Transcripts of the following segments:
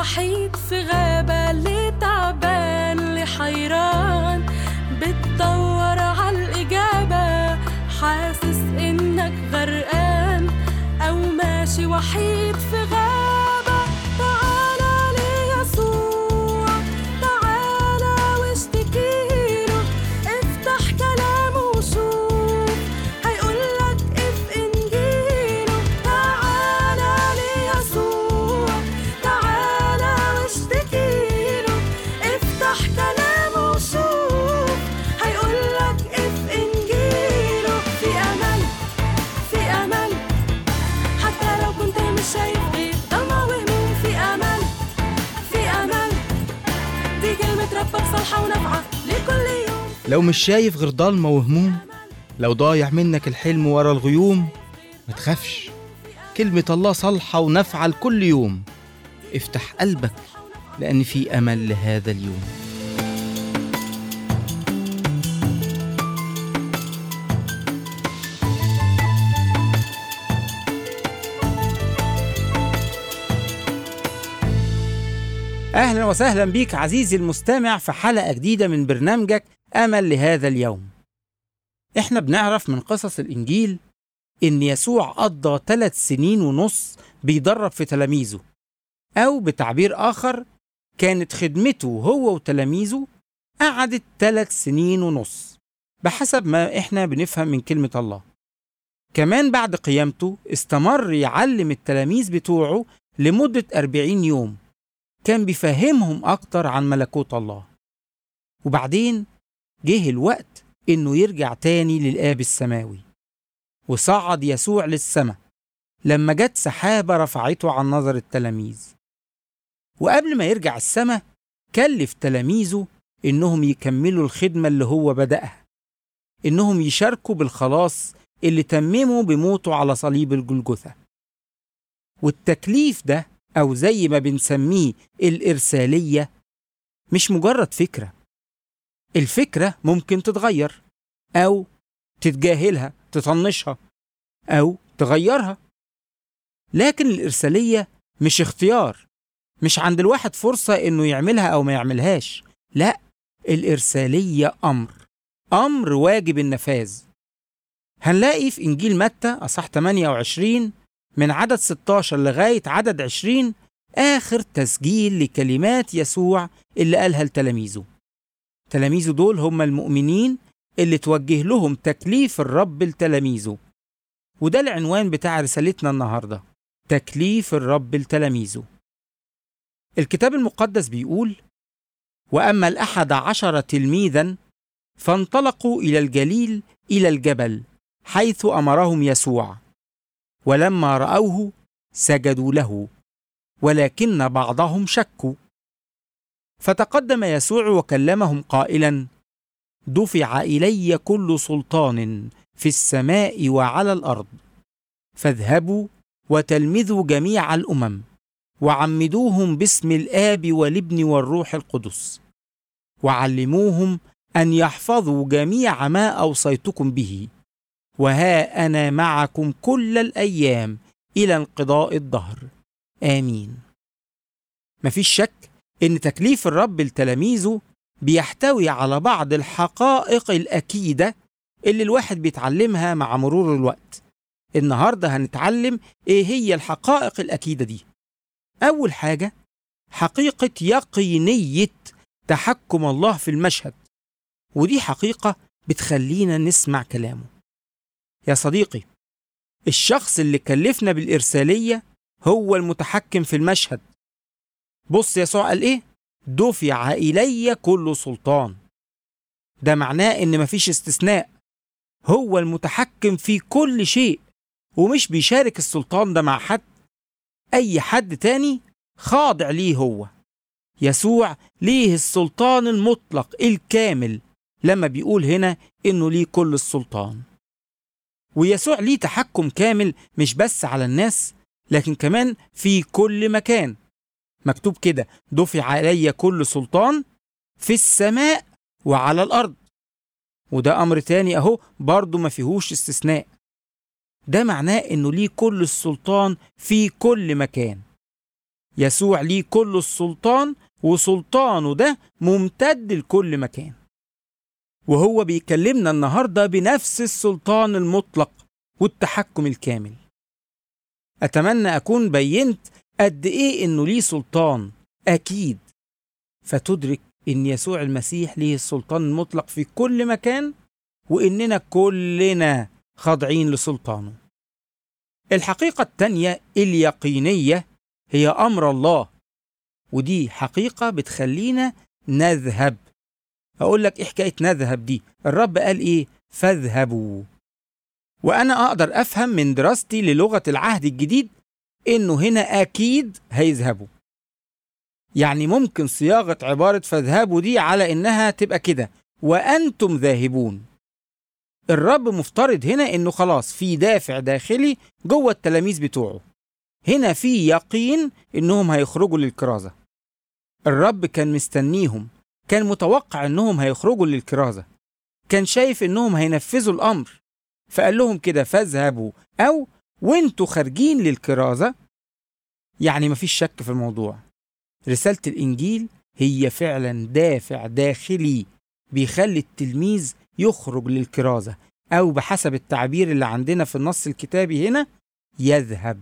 وحيد في غابة، اللي تعبان اللي حيران بتدور عالإجابة، حاسس إنك غرقان أو ماشي وحيد في غابة، تعالى ليسوع، تعالى واشتكيله، افتح كلامه وشوف هيقولك اف إنجيله، تعالى ليسوع، تعالى واشتكيله، افتح كلامه وشوف هيقولك اف إنجيله. في أمل، في أمل، حتى لو كنت مش شايف غير ضلمة وهموم، في أمل، في أمل، دي كلمة ربك صالحة ونافعة لكل يوم. لو مش شايف غير ضلمة وهموم، لو ضايع منك الحلم ورا الغيوم، ما تخافش، كلمة الله صالحة ونافعة لكل يوم. افتح قلبك لأن في أمل لهذا اليوم. أهلا وسهلا بيك عزيزي المستمع في حلقة جديدة من برنامجك أمل لهذا اليوم. إحنا بنعرف من قصص الإنجيل إن يسوع قضى 3 سنين ونص بيدرب في تلاميذه، أو بتعبير آخر كانت خدمته هو وتلاميذه قعدت 3 سنين ونص بحسب ما إحنا بنفهم من كلمة الله. كمان بعد قيامته استمر يعلم التلاميذ بتوعه لمدة 40 يوم، كان بيفهمهم أكتر عن ملكوت الله. وبعدين جه الوقت إنه يرجع تاني للآب السماوي، وصعد يسوع للسماء لما جت سحابة رفعته عن نظر التلاميذ. وقبل ما يرجع السماء كلف تلاميذه إنهم يكملوا الخدمة اللي هو بدأها، إنهم يشاركوا بالخلاص اللي تمموا بموته على صليب الجلجثة. والتكليف ده أو زي ما بنسميه الإرسالية مش مجرد فكرة. الفكرة ممكن تتغير أو تتجاهلها، تطنشها أو تغيرها، لكن الإرسالية مش اختيار، مش عند الواحد فرصة إنه يعملها أو ما يعملهاش. لا، الإرسالية أمر واجب النفاذ. هنلاقي في إنجيل متى أصحاح 28 من عدد 16 لغاية عدد 20 آخر تسجيل لكلمات يسوع اللي قالها لتلاميذه. تلاميذه دول هم المؤمنين اللي توجه لهم تكليف الرب لتلاميذه، وده العنوان بتاع رسالتنا النهاردة، تكليف الرب لتلاميذه. الكتاب المقدس بيقول: وأما 11 تلميذا فانطلقوا إلى الجليل إلى الجبل حيث أمرهم يسوع، ولما رأوه سجدوا له، ولكن بعضهم شكوا. فتقدم يسوع وكلمهم قائلا: دفع إلي كل سلطان في السماء وعلى الأرض، فاذهبوا وتلمذوا جميع الأمم، وعمدوهم باسم الآب والابن والروح القدس، وعلموهم أن يحفظوا جميع ما أوصيتكم به، وها أنا معكم كل الأيام إلى انقضاء الدهر. آمين. مفيش شك إن تكليف الرب لتلاميذه بيحتوي على بعض الحقائق الأكيدة اللي الواحد بيتعلمها مع مرور الوقت. النهاردة هنتعلم إيه هي الحقائق الأكيدة دي. أول حاجة، حقيقة يقينية تحكم الله في المشهد، ودي حقيقة بتخلينا نسمع كلامه. يا صديقي، الشخص اللي كلفنا بالإرسالية هو المتحكم في المشهد. بص يسوع قال إيه؟ دفع إلي كل سلطان. ده معناه إن مفيش استثناء، هو المتحكم في كل شيء، ومش بيشارك السلطان ده مع حد. أي حد تاني خاضع ليه هو. يسوع ليه السلطان المطلق الكامل لما بيقول هنا إنه ليه كل السلطان. ويسوع ليه تحكم كامل مش بس على الناس، لكن كمان في كل مكان. مكتوب كده: دفع علي كل سلطان في السماء وعلى الأرض. وده أمر تاني أهو برضو ما فيهوش استثناء. ده معناه إنه ليه كل السلطان في كل مكان. يسوع ليه كل السلطان، وسلطانه ده ممتد لكل مكان، وهو بيكلمنا النهاردة بنفس السلطان المطلق والتحكم الكامل. أتمنى أكون بينت قد إيه إنه ليه سلطان أكيد، فتدرك إن يسوع المسيح ليه السلطان المطلق في كل مكان، وإننا كلنا خاضعين لسلطانه. الحقيقة التانية اليقينية هي أمر الله، ودي حقيقة بتخلينا نذهب. أقول لك إيه حكاية نذهب دي؟ الرب قال إيه؟ فاذهبوا. وأنا أقدر أفهم من دراستي للغة العهد الجديد إنه هنا أكيد هيذهبوا. يعني ممكن صياغة عبارة فاذهبوا دي على إنها تبقى كده: وأنتم ذاهبون. الرب مفترض هنا إنه خلاص في دافع داخلي جوه التلاميذ بتوعه، هنا في يقين إنهم هيخرجوا للكرازة. الرب كان مستنيهم، كان متوقع إنهم هيخرجوا للكرازة، كان شايف إنهم هينفذوا الأمر، فقال لهم كده فاذهبوا، أو وانتوا خارجين للكرازة. يعني مفيش شك في الموضوع، رسالة الإنجيل هي فعلا دافع داخلي بيخلي التلميذ يخرج للكرازة، أو بحسب التعبير اللي عندنا في النص الكتابي هنا يذهب.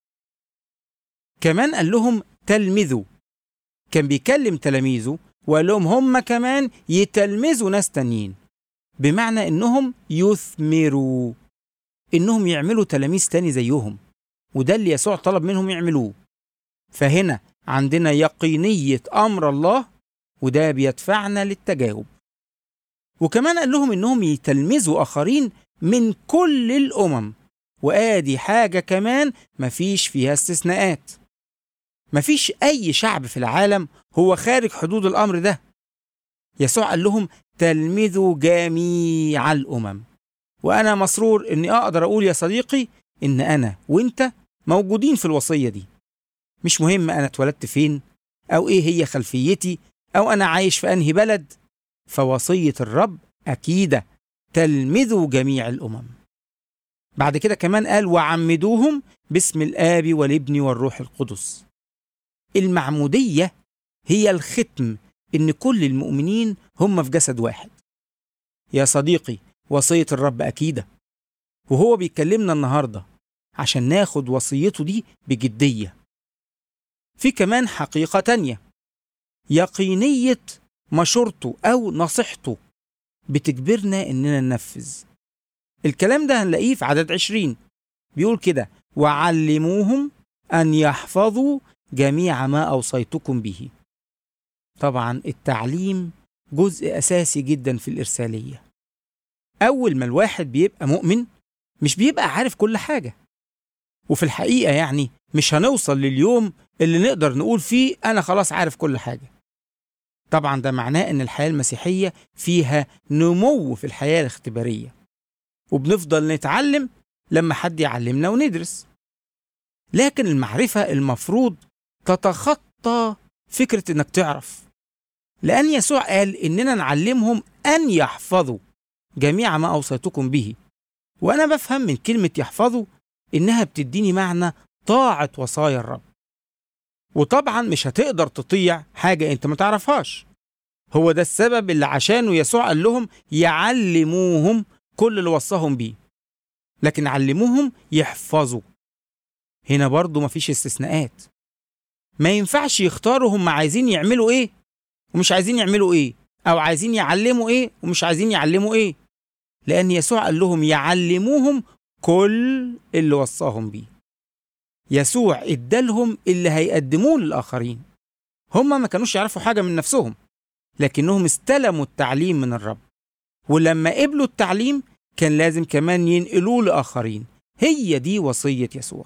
كمان قال لهم تلمذوا، كان بيكلم تلاميذه وقال لهم هم كمان يتلمذوا ناس تانيين، بمعنى إنهم يثمروا، إنهم يعملوا تلاميذ تاني زيهم، وده اللي يسوع طلب منهم يعملوه. فهنا عندنا يقينية أمر الله، وده بيدفعنا للتجاوب. وكمان قال لهم إنهم يتلمذوا آخرين من كل الأمم، وآدي حاجة كمان مفيش فيها استثناءات. مفيش أي شعب في العالم هو خارج حدود الأمر ده. يسوع قال لهم تلمذوا جميع الأمم. وأنا مسرور إني أقدر أقول يا صديقي إن أنا وإنت موجودين في الوصية دي. مش مهم أنا اتولدت فين، أو إيه هي خلفيتي، أو أنا عايش في أنهي بلد، فوصية الرب أكيدة: تلمذوا جميع الأمم. بعد كده كمان قال وعمدوهم باسم الآب والابن والروح القدس. المعمودية هي الختم إن كل المؤمنين هم في جسد واحد. يا صديقي، وصية الرب أكيدة، وهو بيكلمنا النهاردة عشان ناخد وصيته دي بجدية. في كمان حقيقة تانية، يقينية مشورته أو نصيحته بتجبرنا إننا ننفذ. الكلام ده هنلاقيه في عدد 20، بيقول كده: وعلموهم أن يحفظوا جميع ما أوصيتكم به. طبعا التعليم جزء أساسي جدا في الإرسالية. أول ما الواحد بيبقى مؤمن مش بيبقى عارف كل حاجة، وفي الحقيقة يعني مش هنوصل لليوم اللي نقدر نقول فيه أنا خلاص عارف كل حاجة. طبعا ده معناه إن الحياة المسيحية فيها نمو في الحياة الاختبارية، وبنفضل نتعلم لما حد يعلمنا وندرس. لكن المعرفة المفروض تتخطى فكرة إنك تعرف، لأن يسوع قال إننا نعلمهم أن يحفظوا جميع ما أوصيتكم به. وأنا بفهم من كلمة يحفظوا إنها بتديني معنى طاعة وصايا الرب. وطبعا مش هتقدر تطيع حاجة أنت ما تعرفهاش. هو ده السبب اللي عشانه يسوع قال لهم يعلموهم كل اللي وصاهم بيه، لكن علموهم يحفظوا. هنا برضو مفيش استثناءات، ما ينفعش يختاروا هم عايزين يعملوا ايه ومش عايزين يعملوا ايه، او عايزين يعلموا ايه ومش عايزين يعلموا ايه، لأن يسوع قال لهم يعلموهم كل اللي وصاهم بيه. يسوع ادالهم اللي هيقدموه للآخرين. هم ما كانوش يعرفوا حاجة من نفسهم، لكنهم استلموا التعليم من الرب، ولما قبلوا التعليم كان لازم كمان ينقلوه لآخرين. هي دي وصية يسوع.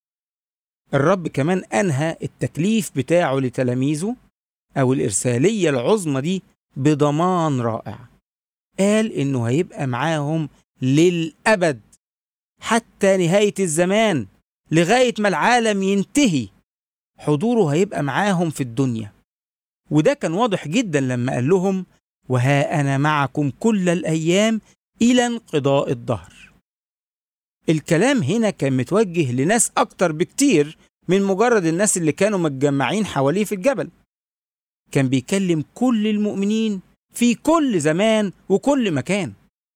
الرب كمان أنهى التكليف بتاعه لتلاميذه أو الإرسالية العظمى دي بضمان رائع. قال إنه هيبقى معاهم للأبد حتى نهاية الزمان، لغاية ما العالم ينتهي حضوره هيبقى معاهم في الدنيا. وده كان واضح جدا لما قال لهم وها أنا معكم كل الأيام إلى انقضاء الدهر. الكلام هنا كان متوجه لناس أكتر بكتير من مجرد الناس اللي كانوا متجمعين حواليه في الجبل. كان بيكلم كل المؤمنين في كل زمان وكل مكان.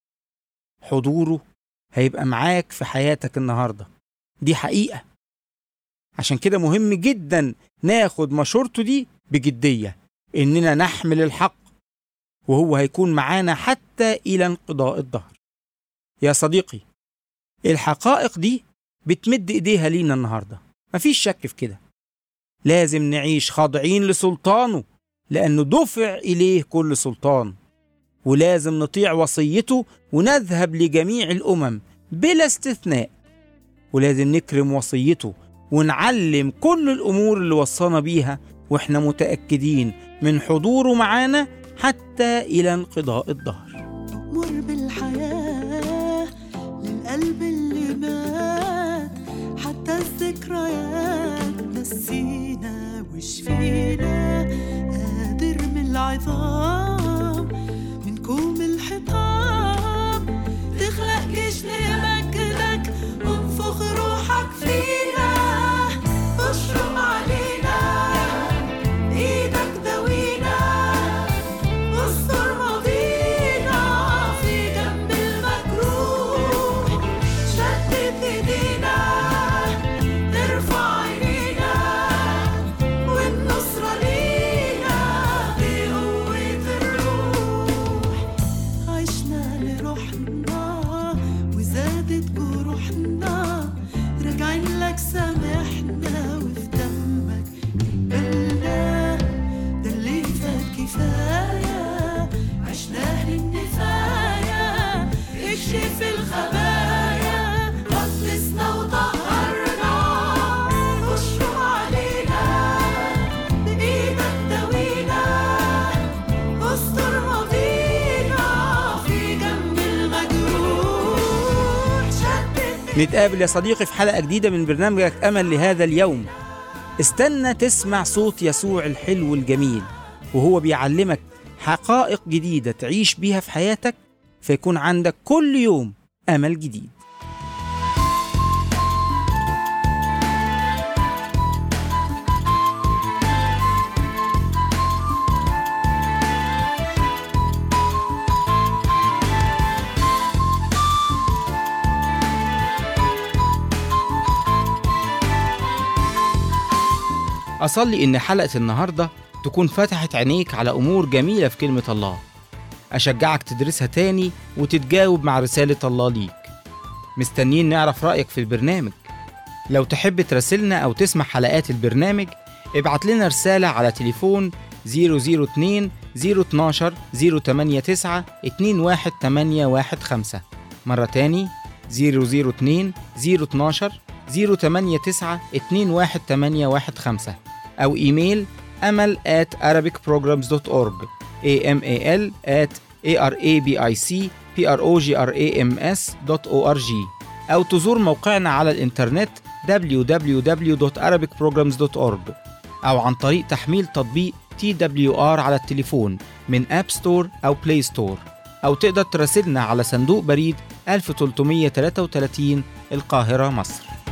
حضوره هيبقى معاك في حياتك النهاردة، دي حقيقة. عشان كده مهم جدا ناخد مشورته دي بجدية، إننا نحمل الحق، وهو هيكون معانا حتى إلى انقضاء الدهر. يا صديقي، الحقائق دي بتمد إيديها لينا النهاردة، مفيش شك في كده. لازم نعيش خاضعين لسلطانه، لأنه دفع إليه كل سلطان، ولازم نطيع وصيته ونذهب لجميع الأمم بلا استثناء، ولازم نكرم وصيته ونعلم كل الأمور اللي وصانا بيها، وإحنا متأكدين من حضوره معانا حتى إلى انقضاء الدهر. مر بالحياة للقلب اللي مات، حتى الذكريات نسينا وشفينا، قادر من العظام من كوم الحطام، تخلق جيش لمجدك وانفخ روحك فينا، اشرب علينا ايدك دوينا، واستر ماضينا في جنب المجروح، شدد ايدينا نرفع عينينا، والنصرة لينا بقوة الروح، عشنا لروحنا وزادت جروحنا، راجعين لك سامحنا وفي دمك قبلنا، ده اللي فات كفاية عشناه للنفاية، اكشف الخبايا غطسنا وطهرنا، اشرب علينا بإيدك دوينا، استر ماضينا في جنب المجروح، شدد. نتقابل يا صديقي في حلقة جديدة من برنامجك أمل لهذا اليوم. استنى تسمع صوت يسوع الحلو الجميل وهو بيعلمك حقائق جديدة تعيش بيها في حياتك، فيكون عندك كل يوم أمل جديد. أصلي إن حلقة النهاردة تكون فتحت عينيك على أمور جميلة في كلمة الله. أشجعك تدرسها تاني وتتجاوب مع رسالة الله ليك. مستنيين نعرف رأيك في البرنامج. لو تحب تراسلنا أو تسمع حلقات البرنامج، ابعت لنا رسالة على تليفون 002 012 089 21815. مرة تاني 002 012 089 21815، أو إيميل amal@arabicprograms.org amal@arabicprograms.org، أو تزور موقعنا على الإنترنت www.arabicprograms.org، أو عن طريق تحميل تطبيق TWR على التليفون من أب ستور أو بلاي ستور، أو تقدر تراسلنا على صندوق بريد 1333 القاهرة، مصر.